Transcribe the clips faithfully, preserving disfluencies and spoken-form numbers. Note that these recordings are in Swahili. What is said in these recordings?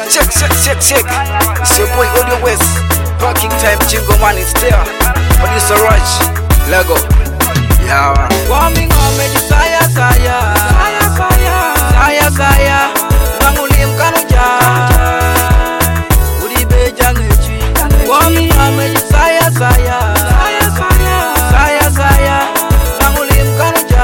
Check, check, check, check. It's your boy Audio West. Parking time, Jingle Man is there. Producer Raj, Lego. Yeah. Coming home, saya saya, saya saya, saya saya. Bangulim kanuja, udi bejang echi. Coming home, saya saya, saya saya, saya saya. Bangulim kanuja,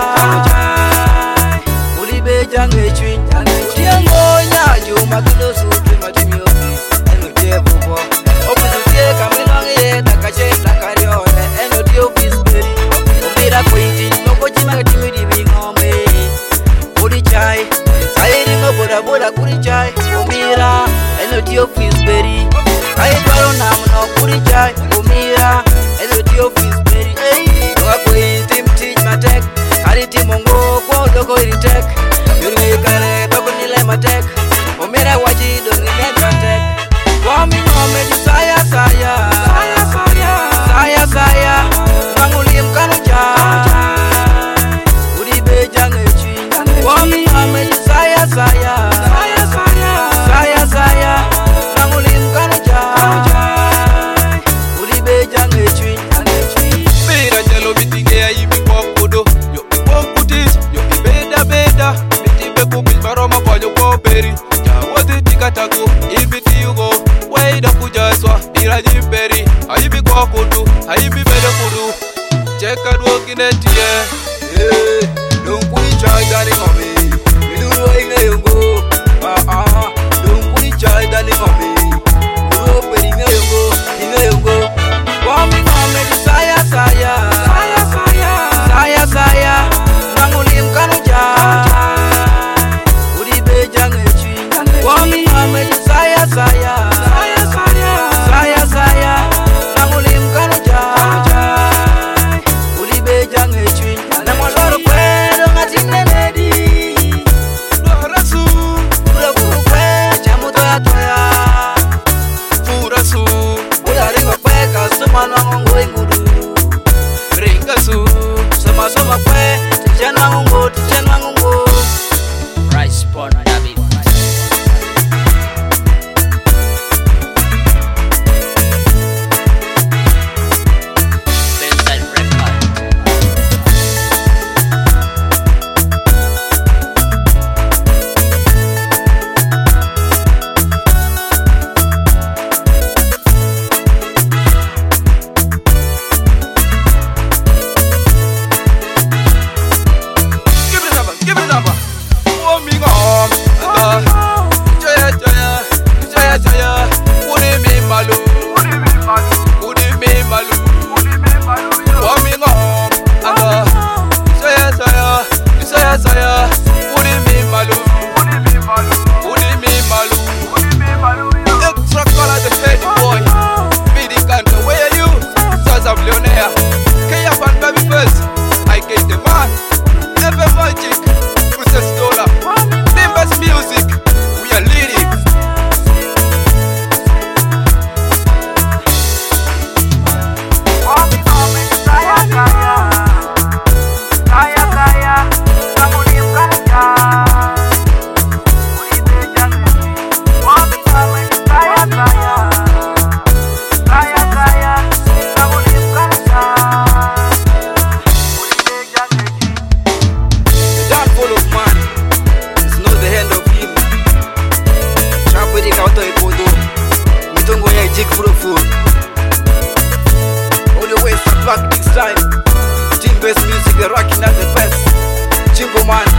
udi bejang echi. Tiango nya juma kilo suti matimi office, eno jebu bo. Office tie kaminang ye nakache nakario, eno di office beri. Omira kwiti, noko chima katiwidi bingome. Udi chai, chai ni ngoboda boda kuri chai. Omira, eno di office beri. Ai dwaro namuno kuri chai. Omira, eno di office beri. Hey, nwa kwiti mtich matek, hariti mongo kwa doko iritek. Yuri kare doko nile matek. Omira waji dongi net matek. Coming home, saya saya, saya saya, saya saya. Bangulim kanuja, udi bejang echi. Coming home, saya saya, saya saya, saya saya. Bangulim kanuja, udi bejang echi. Beda jalo bitige ya ibi kokudo. Yo kokutis, yo beda beda. Biti beku bil maroma kwa yo koperi. Jawote tikatago, ibi tiyugo. Waida kujaswa, ira jimperi. Aibi kokudu, aibi beda kudu. Cheka duoki netie. Hey, don't put it chai down in me. We do no inge yongo. Ah ah, don't put it chai down in me. Uro peri inge yongo, inge yongo. Coming home, saya saya, saya saya, saya saya. Bangulim kanuja, udi bejang echi. Coming home, saya saya, saya saya, saya saya. Bangulim kanuja, udi bejang echi. Namoloro kwero ngati nenedi. Rasu, Ura kuru kwe chamu toya toya. furasu, Ura ringo kwe kasuma nwangongo ingudu. ringasu. Soma soma kwe tichen wangongo tichen wangongo. Rice pon David. Give it up, give it up. Coming home, anda. Jaya jaya, jaya jaya. Udi mi malu, udi mi malu. Coming home, anda. Jaya jaya, jaya jaya. Udi mi malu, udi mi malu. Extra color the head boy. Bidi kanta, where are you? Sons of Leonea. Kaya pan baby first. I get the man. Never magic. Princess Dollar. Nimbus music. We are leading. The downfall of man is not the end of him. Chapedi kauto ipodo. Mitongo ya jig fruitful. Audio West back this time. Team based music, they're rocking at the best. Jingle Man.